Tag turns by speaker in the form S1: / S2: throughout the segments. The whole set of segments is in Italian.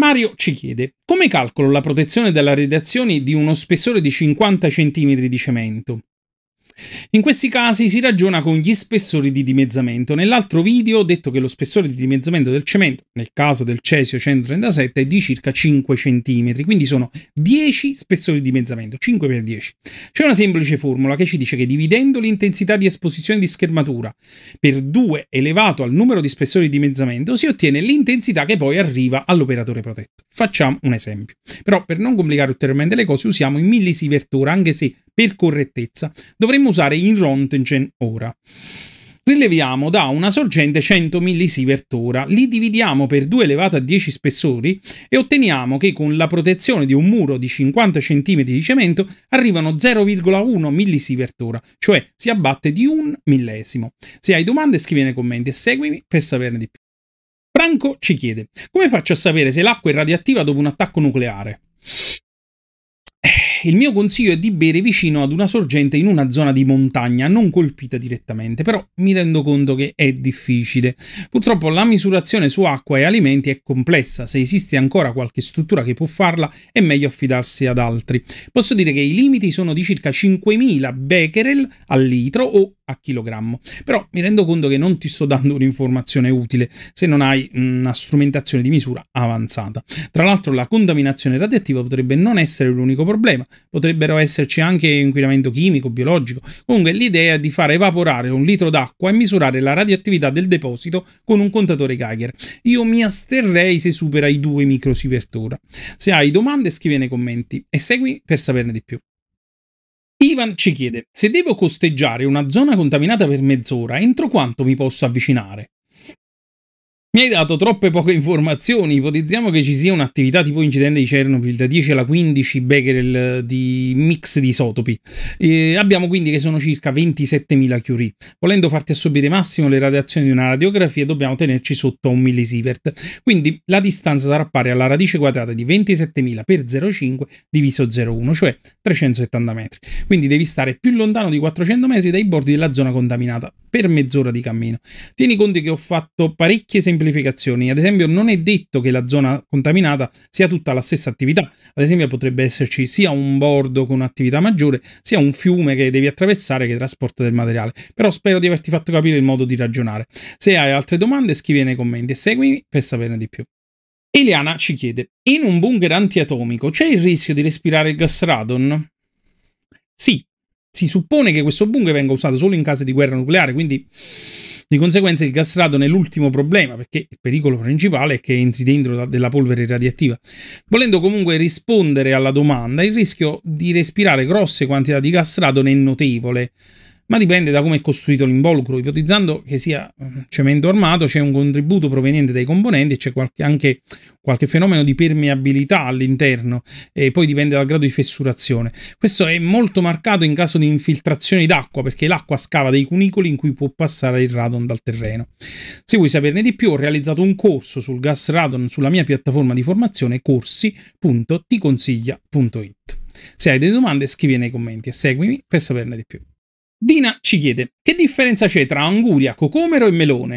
S1: Mario ci chiede: come calcolo la protezione dalle radiazioni di uno spessore di 50 cm di cemento? In questi casi si ragiona con gli spessori di dimezzamento. Nell'altro video ho detto che lo spessore di dimezzamento del cemento, nel caso del cesio 137, è di circa 5 cm, quindi sono 10 spessori di dimezzamento, 5 per 10. C'è una semplice formula che ci dice che dividendo l'intensità di esposizione di schermatura per 2 elevato al numero di spessori di dimezzamento si ottiene l'intensità che poi arriva all'operatore protetto. Facciamo un esempio. Però per non complicare ulteriormente le cose usiamo i millisievert ora, anche se per correttezza dovremmo usare in Röntgen ora. Rileviamo da una sorgente 100 millisievert ora, li dividiamo per 2 elevato a 10 spessori e otteniamo che con la protezione di un muro di 50 cm di cemento arrivano 0,1 millisievert ora, cioè si abbatte di 1 millesimo. Se hai domande scrivi nei commenti e seguimi per saperne di più. Franco ci chiede: come faccio a sapere se l'acqua è radioattiva dopo un attacco nucleare? Il mio consiglio è di bere vicino ad una sorgente in una zona di montagna non colpita direttamente, però mi rendo conto che è difficile. Purtroppo la misurazione su acqua e alimenti è complessa, se esiste ancora qualche struttura che può farla è meglio affidarsi ad altri. Posso dire che i limiti sono di circa 5000 becquerel al litro o a chilogrammo, però mi rendo conto che non ti sto dando un'informazione utile se non hai una strumentazione di misura avanzata. Tra l'altro la contaminazione radioattiva potrebbe non essere l'unico problema, potrebbero esserci anche inquinamento chimico, biologico. Comunque l'idea è di fare evaporare un litro d'acqua e misurare la radioattività del deposito con un contatore Geiger. Io mi asterrei se supera i 2 microsievert ora. Se hai domande scrivi nei commenti e segui per saperne di più. Ivan ci chiede: se devo costeggiare una zona contaminata per mezz'ora, entro quanto mi posso avvicinare? Mi hai dato troppe poche informazioni. Ipotizziamo che ci sia un'attività tipo incidente di Chernobyl da 10 alla 15 becquerel di mix di isotopi. Abbiamo quindi che sono circa 27.000 Curie. Volendo farti assorbire massimo le radiazioni di una radiografia dobbiamo tenerci sotto a 1 millisievert. Quindi la distanza sarà pari alla radice quadrata di 27.000 per 0,5 diviso 0,1, cioè 370 metri. Quindi devi stare più lontano di 400 metri dai bordi della zona contaminata per mezz'ora di cammino. Tieni conto che ho fatto parecchie semplificazioni. Ad esempio, non è detto che la zona contaminata sia tutta la stessa attività. Ad esempio, potrebbe esserci sia un bordo con un'attività maggiore, sia un fiume che devi attraversare che trasporta del materiale. Però spero di averti fatto capire il modo di ragionare. Se hai altre domande, scrivi nei commenti e seguimi per saperne di più. Eliana ci chiede: in un bunker antiatomico c'è il rischio di respirare il gas radon? Sì. Si suppone che questo bunker venga usato solo in caso di guerra nucleare, quindi di conseguenza il gas radon è l'ultimo problema, perché il pericolo principale è che entri dentro della polvere radioattiva. Volendo comunque rispondere alla domanda, il rischio di respirare grosse quantità di gas radon è notevole, ma dipende da come è costruito l'involucro. Ipotizzando che sia cemento armato, c'è un contributo proveniente dai componenti e c'è anche qualche fenomeno di permeabilità all'interno, e poi dipende dal grado di fessurazione. Questo è molto marcato in caso di infiltrazioni d'acqua, perché l'acqua scava dei cunicoli in cui può passare il radon dal terreno. Se vuoi saperne di più, ho realizzato un corso sul gas radon sulla mia piattaforma di formazione corsi.ticonsiglia.it. Se hai delle domande scrivi nei commenti e seguimi per saperne di più. Dina ci chiede: che differenza c'è tra anguria, cocomero e melone?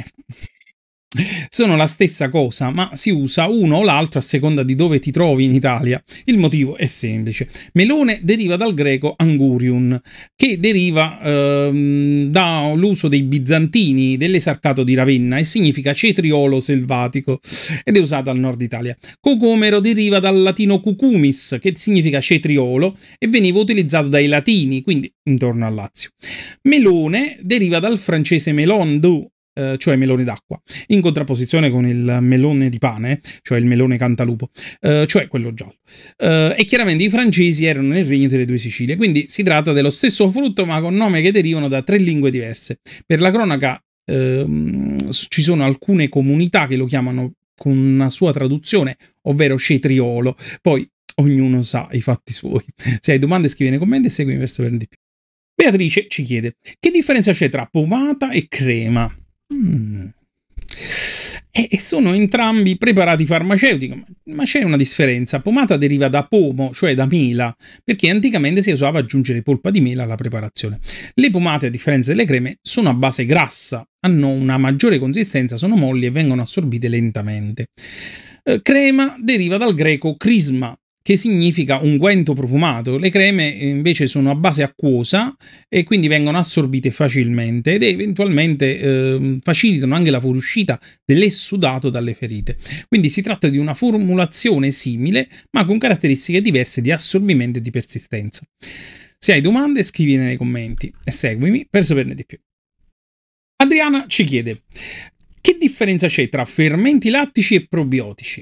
S1: Sono la stessa cosa, ma si usa uno o l'altro a seconda di dove ti trovi in Italia. Il motivo è semplice. Melone deriva dal greco angurium, che deriva dall'uso dei bizantini dell'esarcato di Ravenna e significa cetriolo selvatico ed è usato al nord Italia. Cocomero deriva dal latino cucumis, che significa cetriolo e veniva utilizzato dai latini, quindi intorno al Lazio. Melone deriva dal francese melon d'eau, cioè melone d'acqua, in contrapposizione con il melone di pane, cioè il melone cantalupo, cioè quello giallo. E chiaramente i francesi erano nel regno delle due Sicilie, quindi si tratta dello stesso frutto ma con nomi che derivano da 3 lingue diverse. Per la cronaca ci sono alcune comunità che lo chiamano con una sua traduzione, ovvero cetriolo, poi ognuno sa i fatti suoi. Se hai domande scrivi nei commenti e seguimi per saperne di più. Beatrice ci chiede: che differenza c'è tra pomata e crema? E sono entrambi preparati farmaceutici, ma c'è una differenza. Pomata deriva da pomo, cioè da mela, perché anticamente si usava aggiungere polpa di mela alla preparazione. Le pomate, a differenza delle creme, sono a base grassa, hanno una maggiore consistenza, sono molli e vengono assorbite lentamente. Crema deriva dal greco crisma, che significa unguento profumato. Le creme invece sono a base acquosa e quindi vengono assorbite facilmente ed eventualmente facilitano anche la fuoriuscita dell'essudato dalle ferite. Quindi si tratta di una formulazione simile ma con caratteristiche diverse di assorbimento e di persistenza. Se hai domande scrivile nei commenti e seguimi per saperne di più. Adriana ci chiede: che differenza c'è tra fermenti lattici e probiotici?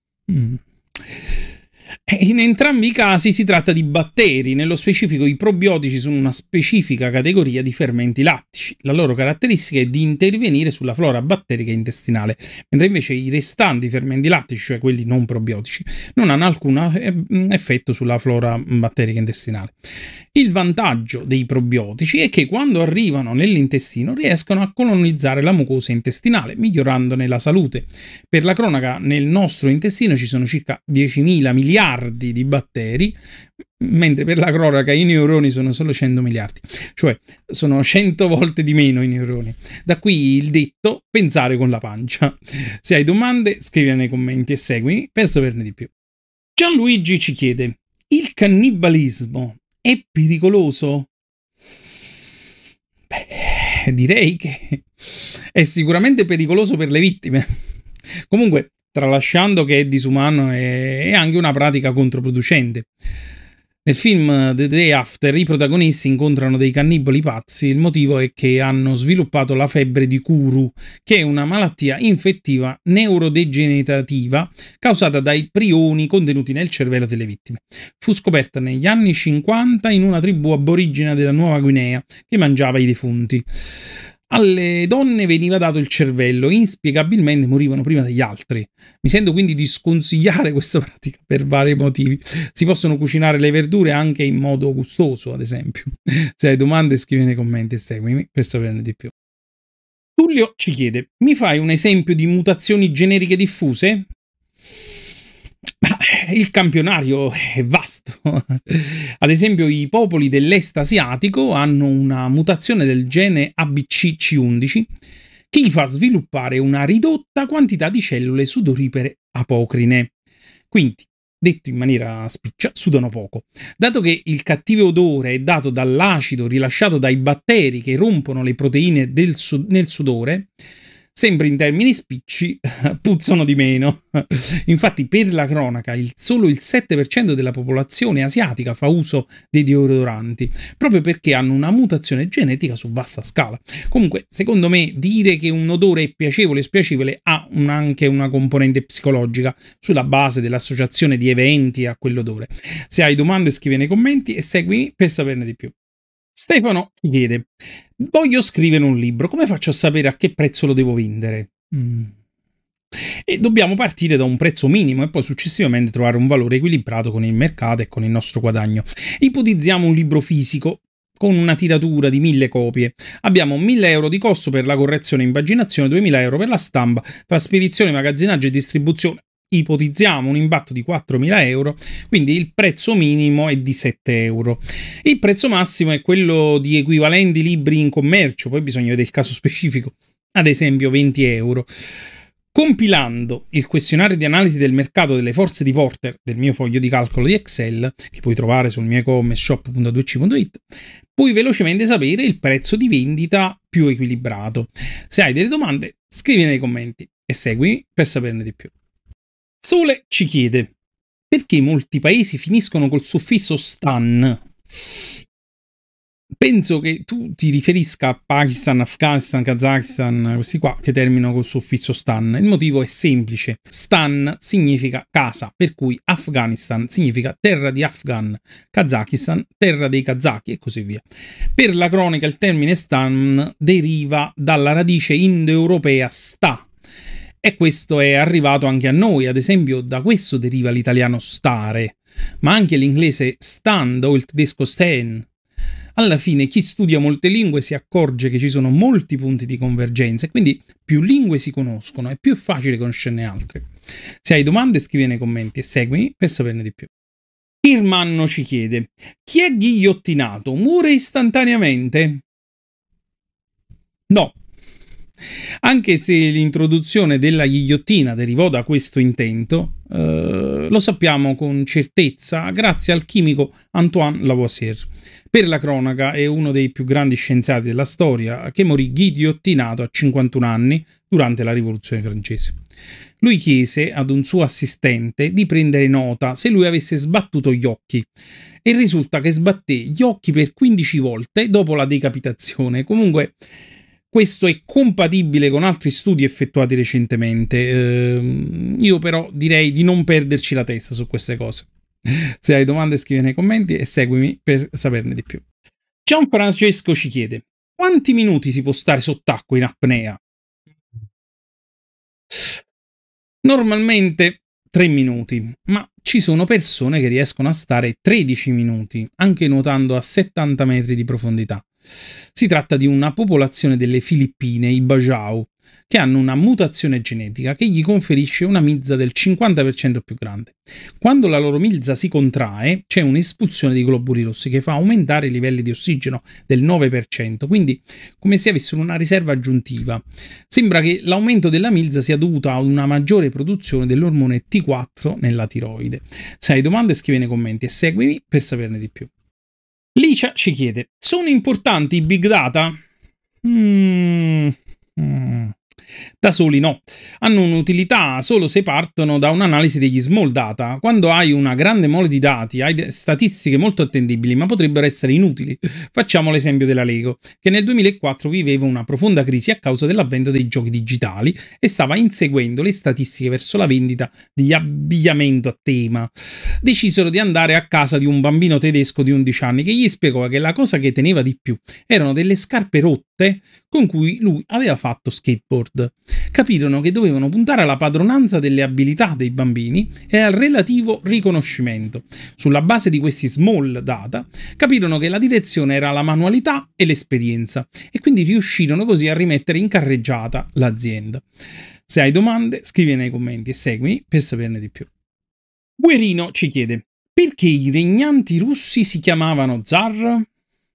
S1: In entrambi i casi si tratta di batteri, nello specifico i probiotici sono una specifica categoria di fermenti lattici. La loro caratteristica è di intervenire sulla flora batterica intestinale, mentre invece i restanti fermenti lattici, cioè quelli non probiotici, non hanno alcun effetto sulla flora batterica intestinale. Il vantaggio dei probiotici è che quando arrivano nell'intestino riescono a colonizzare la mucosa intestinale, migliorandone la salute. Per la cronaca, nel nostro intestino ci sono circa 10.000 miliardi di batteri, mentre per la cronaca i neuroni sono solo 100 miliardi, cioè sono 100 volte di meno i neuroni. Da qui il detto pensare con la pancia. Se hai domande scrivi nei commenti e seguimi per saperne di più. Gianluigi ci chiede: il cannibalismo è pericoloso? Beh, direi che è sicuramente pericoloso per le vittime. Comunque, tralasciando che è disumano, è anche una pratica controproducente. Nel film The Day After i protagonisti incontrano dei cannibali pazzi. Il motivo è che hanno sviluppato la febbre di Kuru, che è una malattia infettiva neurodegenerativa causata dai prioni contenuti nel cervello delle vittime. Fu scoperta negli anni 50 in una tribù aborigena della Nuova Guinea che mangiava i defunti. Alle donne veniva dato il cervello e inspiegabilmente morivano prima degli altri. Mi sento quindi di sconsigliare questa pratica per vari motivi. Si possono cucinare le verdure anche in modo gustoso, ad esempio. Se hai domande scrivi nei commenti e seguimi per saperne di più. Tullio ci chiede: mi fai un esempio di mutazioni genetiche diffuse? Il campionario è vasto. Ad esempio, i popoli dell'est asiatico hanno una mutazione del gene ABCC11 che gli fa sviluppare una ridotta quantità di cellule sudoripare apocrine. Quindi, detto in maniera spiccia, sudano poco. Dato che il cattivo odore è dato dall'acido rilasciato dai batteri che rompono le proteine nel sudore, sempre in termini spicci, puzzano di meno. Infatti, per la cronaca, solo il 7% della popolazione asiatica fa uso dei deodoranti, proprio perché hanno una mutazione genetica su vasta scala. Comunque, secondo me, dire che un odore è piacevole o spiacevole ha anche una componente psicologica, sulla base dell'associazione di eventi a quell'odore. Se hai domande, scrivi nei commenti e seguimi per saperne di più. Stefano ti chiede: voglio scrivere un libro, come faccio a sapere a che prezzo lo devo vendere? E dobbiamo partire da un prezzo minimo e poi successivamente trovare un valore equilibrato con il mercato e con il nostro guadagno. Ipotizziamo un libro fisico con una tiratura di 1000 copie. Abbiamo 1000 euro di costo per la correzione e impaginazione, 2000 euro per la stampa, tra spedizione, magazzinaggio e distribuzione. Ipotizziamo un impatto di 4.000 euro, quindi il prezzo minimo è di 7 euro. Il prezzo massimo è quello di equivalenti libri in commercio, poi bisogna vedere il caso specifico, ad esempio 20 euro. Compilando il questionario di analisi del mercato delle forze di Porter del mio foglio di calcolo di Excel, che puoi trovare sul mio e-commerce shop.2c.it, puoi velocemente sapere il prezzo di vendita più equilibrato. Se hai delle domande, scrivi nei commenti e seguimi per saperne di più. Sole ci chiede: perché molti paesi finiscono col suffisso stan? Penso che tu ti riferisca a Pakistan, Afghanistan, Kazakistan, questi qua che terminano col suffisso stan. Il motivo è semplice: stan significa casa, per cui Afghanistan significa terra di Afghan, Kazakistan terra dei kazaki e così via. Per la cronaca il termine stan deriva dalla radice indoeuropea sta, e questo è arrivato anche a noi. Ad esempio, da questo deriva l'italiano stare, ma anche l'inglese stand o il tedesco stehen. Alla fine chi studia molte lingue si accorge che ci sono molti punti di convergenza e quindi più lingue si conoscono è più facile conoscerne altre. Se hai domande scrivi nei commenti e seguimi per saperne di più. Irmanno ci chiede: chi è ghigliottinato muore istantaneamente? No. Anche se l'introduzione della ghigliottina derivò da questo intento, lo sappiamo con certezza grazie al chimico Antoine Lavoisier. Per la cronaca è uno dei più grandi scienziati della storia che morì ghigliottinato a 51 anni durante la Rivoluzione francese. Lui chiese ad un suo assistente di prendere nota se lui avesse sbattuto gli occhi e risulta che sbatté gli occhi per 15 volte dopo la decapitazione. Comunque questo è compatibile con altri studi effettuati recentemente. Io però direi di non perderci la testa su queste cose. Se hai domande scrivi nei commenti e seguimi per saperne di più. Gianfrancesco ci chiede: quanti minuti si può stare sott'acqua in apnea? Normalmente 3 minuti, ma ci sono persone che riescono a stare 13 minuti, anche nuotando a 70 metri di profondità. Si tratta di una popolazione delle Filippine, i Bajau, che hanno una mutazione genetica che gli conferisce una milza del 50% più grande. Quando la loro milza si contrae, c'è un'espulsione di globuli rossi che fa aumentare i livelli di ossigeno del 9%, quindi come se avessero una riserva aggiuntiva. Sembra che l'aumento della milza sia dovuto a una maggiore produzione dell'ormone T4 nella tiroide. Se hai domande scrivi nei commenti e seguimi per saperne di più. Licia ci chiede: sono importanti i big data? Da soli no, hanno un'utilità solo se partono da un'analisi degli small data. Quando hai una grande mole di dati hai statistiche molto attendibili, ma potrebbero essere inutili. Facciamo l'esempio della Lego, che nel 2004 viveva una profonda crisi a causa dell'avvento dei giochi digitali e stava inseguendo le statistiche verso la vendita di abbigliamento a tema. Decisero di andare a casa di un bambino tedesco di 11 anni che gli spiegò che la cosa che teneva di più erano delle scarpe rotte con cui lui aveva fatto skateboard. Capirono che dovevano puntare alla padronanza delle abilità dei bambini e al relativo riconoscimento. Sulla base di questi small data, capirono che la direzione era la manualità e l'esperienza e quindi riuscirono così a rimettere in carreggiata l'azienda. Se hai domande, scrivi nei commenti e seguimi per saperne di più. Guerino ci chiede: perché i regnanti russi si chiamavano zar?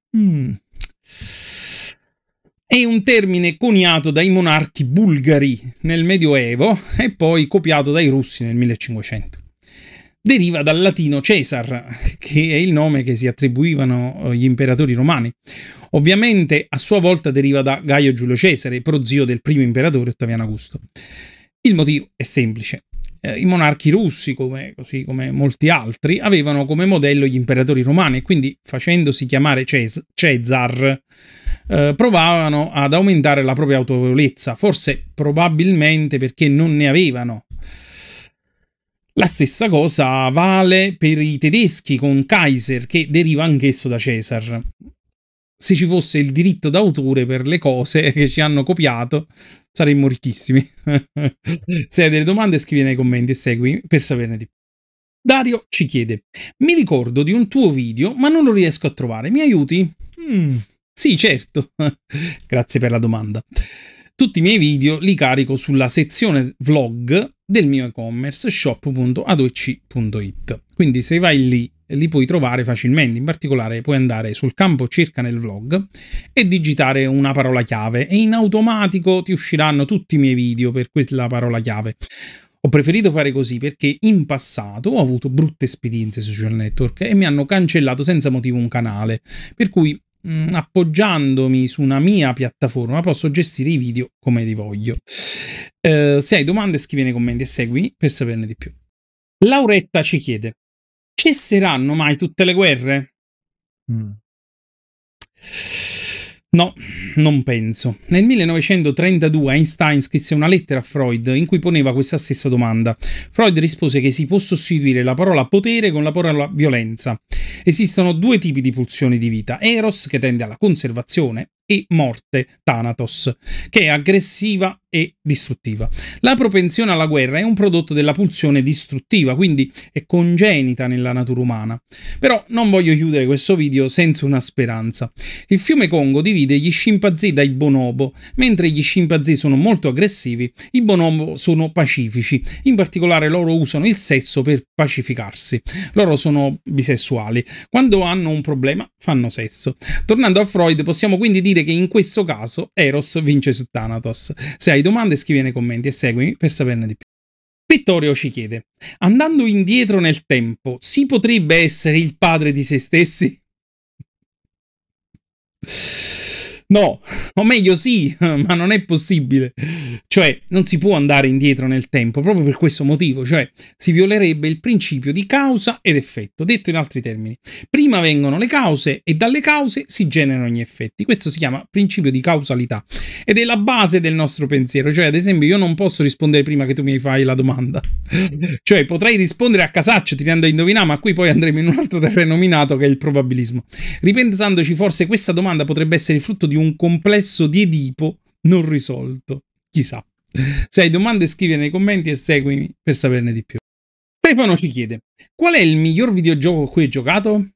S1: È un termine coniato dai monarchi bulgari nel Medioevo e poi copiato dai russi nel 1500. Deriva dal latino Caesar, che è il nome che si attribuivano gli imperatori romani. Ovviamente a sua volta deriva da Gaio Giulio Cesare, prozio del primo imperatore Ottaviano Augusto. Il motivo è semplice. I monarchi russi, così come molti altri, avevano come modello gli imperatori romani e quindi, facendosi chiamare Cesar, provavano ad aumentare la propria autorevolezza, forse probabilmente perché non ne avevano. La stessa cosa vale per i tedeschi con Kaiser, che deriva anch'esso da Cesar. Se ci fosse il diritto d'autore per le cose che ci hanno copiato, saremmo ricchissimi. Se hai delle domande scrivi nei commenti e segui per saperne di più. Dario ci chiede: mi ricordo di un tuo video ma non lo riesco a trovare, mi aiuti? Sì, certo. Grazie per la domanda. Tutti i miei video li carico sulla sezione vlog del mio e-commerce shop.adoec.it. Quindi se vai lì li puoi trovare facilmente. In particolare puoi andare sul campo cerca nel vlog e digitare una parola chiave e in automatico ti usciranno tutti i miei video per quella parola chiave. Ho preferito fare così perché in passato ho avuto brutte esperienze sui social network e mi hanno cancellato senza motivo un canale, per cui appoggiandomi su una mia piattaforma posso gestire i video come li voglio. Se hai domande scrivi nei commenti e segui per saperne di più. Lauretta ci chiede: cesseranno mai tutte le guerre? No, non penso. Nel 1932 Einstein scrisse una lettera a Freud in cui poneva questa stessa domanda. Freud rispose che si può sostituire la parola potere con la parola violenza. Esistono due tipi di pulsioni di vita: Eros, che tende alla conservazione, e morte, Thanatos, che è aggressiva e distruttiva. La propensione alla guerra è un prodotto della pulsione distruttiva, quindi è congenita nella natura umana. Però non voglio chiudere questo video senza una speranza. Il fiume Congo divide gli scimpanzé dai bonobo. Mentre gli scimpanzé sono molto aggressivi, i bonobo sono pacifici. In particolare loro usano il sesso per pacificarsi. Loro sono bisessuali. Quando hanno un problema fanno sesso. Tornando a Freud, possiamo quindi dire che in questo caso Eros vince su Thanatos. Se hai domande scrivi nei commenti e seguimi per saperne di più. Vittorio ci chiede: andando indietro nel tempo, si potrebbe essere il padre di se stessi? No, o meglio sì, ma non è possibile. Cioè, non si può andare indietro nel tempo, proprio per questo motivo, cioè si violerebbe il principio di causa ed effetto. Detto in altri termini, prima vengono le cause e dalle cause si generano gli effetti. Questo si chiama principio di causalità ed è la base del nostro pensiero. Cioè, ad esempio, io non posso rispondere prima che tu mi fai la domanda. Cioè, potrei rispondere a casaccio tirando a indovinare, ma qui poi andremo in un altro terreno minato che è il probabilismo. Ripensandoci, forse questa domanda potrebbe essere il frutto di un complesso di Edipo non risolto. Chissà. Se hai domande scrivi nei commenti e seguimi per saperne di più. Stefano ci chiede: qual è il miglior videogioco a cui hai giocato?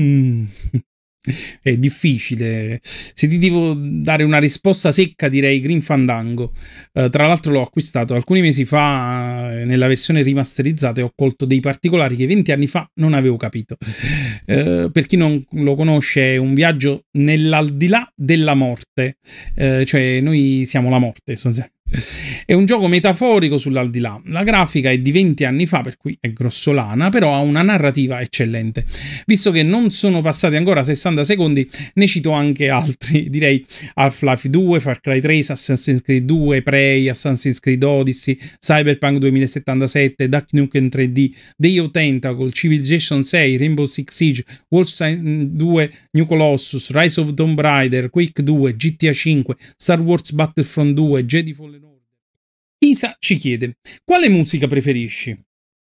S1: È difficile. Se ti devo dare una risposta secca direi Grim Fandango. Tra l'altro l'ho acquistato alcuni mesi fa nella versione rimasterizzata e ho colto dei particolari che 20 anni fa non avevo capito. Per chi non lo conosce, è un viaggio nell'aldilà della morte. Cioè noi siamo la morte. È un gioco metaforico sull'aldilà. La grafica è di 20 anni fa, per cui è grossolana, però ha una narrativa eccellente. Visto che non sono passati ancora 60 secondi, ne cito anche altri. Direi Half-Life 2, Far Cry 3, Assassin's Creed 2, Prey, Assassin's Creed Odyssey, Cyberpunk 2077, Duck Nukem 3D, Day of Tentacle, Civilization 6, Rainbow Six Siege, Wolfenstein 2, New Colossus, Rise of Tomb Raider, Quake 2, GTA 5, Star Wars Battlefront 2, Jedi Fallen Order. Isa ci chiede: quale musica preferisci?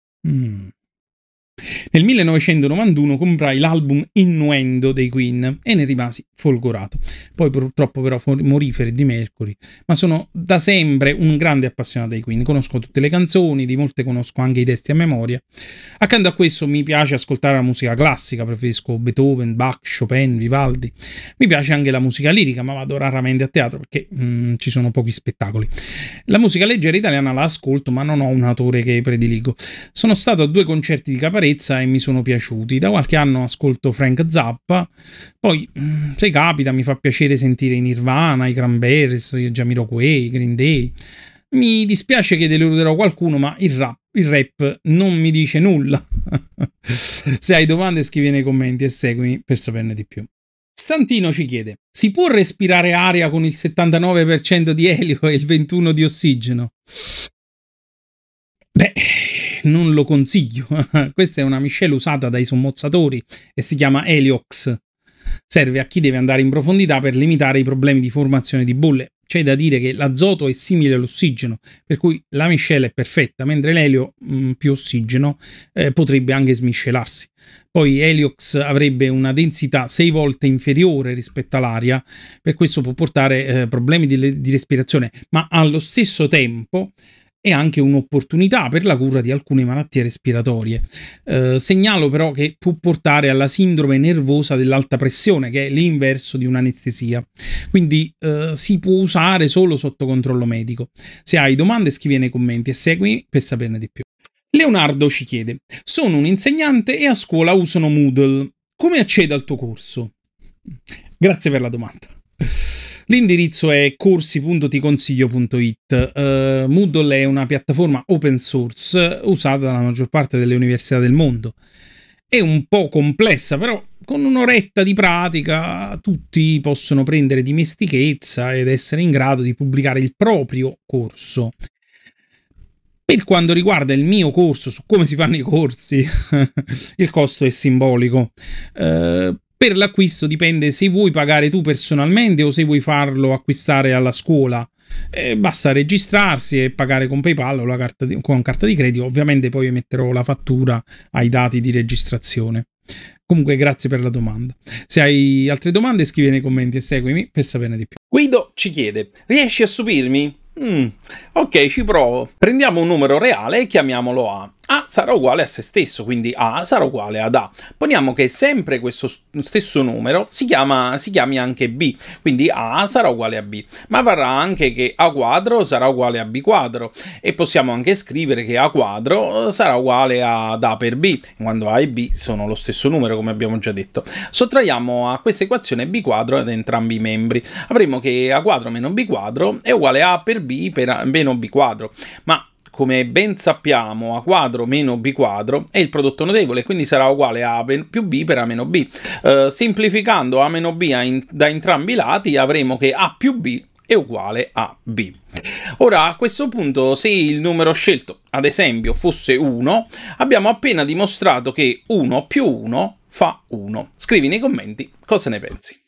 S1: Nel 1991 comprai l'album Innuendo dei Queen e ne rimasi folgorato. Poi purtroppo però morì Freddie Mercury, ma sono da sempre un grande appassionato dei Queen. Conosco tutte le canzoni, di molte conosco anche i testi a memoria. Accanto a questo mi piace ascoltare la musica classica, preferisco Beethoven, Bach, Chopin, Vivaldi. Mi piace anche la musica lirica, ma vado raramente a teatro perché ci sono pochi spettacoli. La musica leggera italiana la ascolto, ma non ho un autore che prediligo. Sono stato a 2 concerti di Caparezza e mi sono piaciuti. Da qualche anno ascolto Frank Zappa. Poi, se capita, mi fa piacere sentire i Nirvana, i Cranberries, i Jamiroquai, i Green Day. Mi dispiace che deluderò qualcuno, ma il rap non mi dice nulla. Se hai domande scrivi nei commenti e seguimi per saperne di più. Santino ci chiede: si può respirare aria con il 79% di elio e il 21% di ossigeno? Beh, non lo consiglio. Questa è una miscela usata dai sommozzatori e si chiama Heliox. Serve a chi deve andare in profondità per limitare i problemi di formazione di bolle. C'è da dire che l'azoto è simile all'ossigeno, per cui la miscela è perfetta, mentre l'elio più ossigeno potrebbe anche smiscelarsi. Poi Heliox avrebbe una densità 6 volte inferiore rispetto all'aria, per questo può portare problemi di respirazione, ma allo stesso tempo è anche un'opportunità per la cura di alcune malattie respiratorie. Segnalo però che può portare alla sindrome nervosa dell'alta pressione, che è l'inverso di un'anestesia. Quindi si può usare solo sotto controllo medico. Se hai domande scrivi nei commenti e seguimi per saperne di più. Leonardo ci chiede: sono un insegnante e a scuola usano Moodle. Come accedo al tuo corso? Grazie per la domanda. L'indirizzo è corsi.ticonsiglio.it. Moodle è una piattaforma open source usata dalla maggior parte delle università del mondo. È un po' complessa, però con un'oretta di pratica tutti possono prendere dimestichezza ed essere in grado di pubblicare il proprio corso. Per quanto riguarda il mio corso su come si fanno i corsi, il costo è simbolico. Per l'acquisto dipende se vuoi pagare tu personalmente o se vuoi farlo acquistare alla scuola. Basta registrarsi e pagare con PayPal o con carta di credito. Ovviamente poi metterò la fattura ai dati di registrazione. Comunque grazie per la domanda. Se hai altre domande scrivi nei commenti e seguimi per saperne di più. Guido ci chiede: riesci a stupirmi? Ok, ci provo. Prendiamo un numero reale e chiamiamolo A. A sarà uguale a se stesso, quindi A sarà uguale ad A. Poniamo che sempre questo stesso numero si chiami anche B, quindi A sarà uguale a B. Ma varrà anche che A quadro sarà uguale a B quadro, e possiamo anche scrivere che A quadro sarà uguale ad A per B, quando A e B sono lo stesso numero, come abbiamo già detto. Sottraiamo a questa equazione B quadro ad entrambi i membri. Avremo che A quadro meno B quadro è uguale a per B per meno B quadro, ma come ben sappiamo, A quadro meno B quadro è il prodotto notevole, quindi sarà uguale a più B per A meno B. Semplificando A meno B da entrambi i lati, avremo che A più B è uguale a B. Ora, a questo punto, se il numero scelto, ad esempio, fosse 1, abbiamo appena dimostrato che 1 più 1 fa 1. Scrivi nei commenti cosa ne pensi.